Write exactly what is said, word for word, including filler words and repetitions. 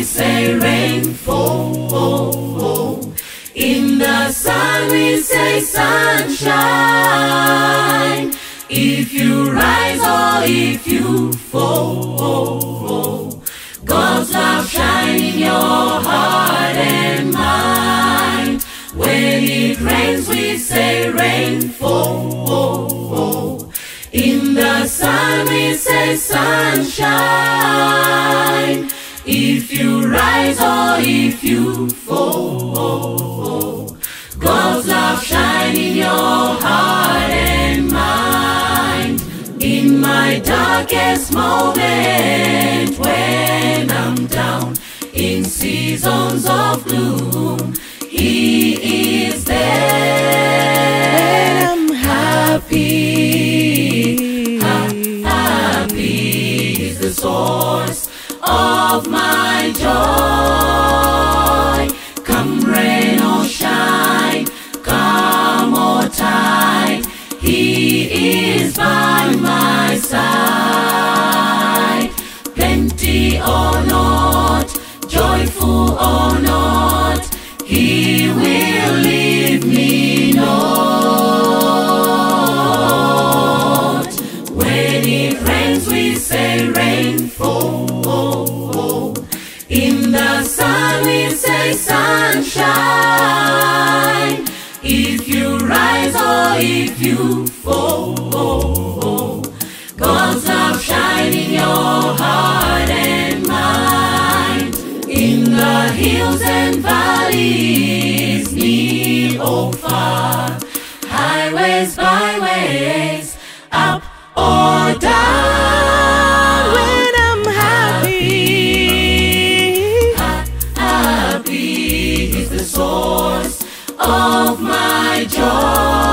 say rainfall. In the sun we say sunshine. If you rise or if you fall, God's love shine in your heart and mind. When it rains we say rainfall. In the sun we say sunshine. If you rise or if you fall, God's love shine in your heart and mind. In my darkest moment, when I'm down in seasons of gloom, He is there. When I'm happy, ha- happy is the source of my joy. Come rain or shine, calm or tide, He is by my side. Plenty or not, joyful or not, He will leave me not. When it rains we say rainfall. In the sun we say sunshine. If you rise or if you fall, God's love shine in your heart and mind. In the hills and valleys, near or far, highways, byways, up or down. When I'm happy, ha- happy is the source of my joy.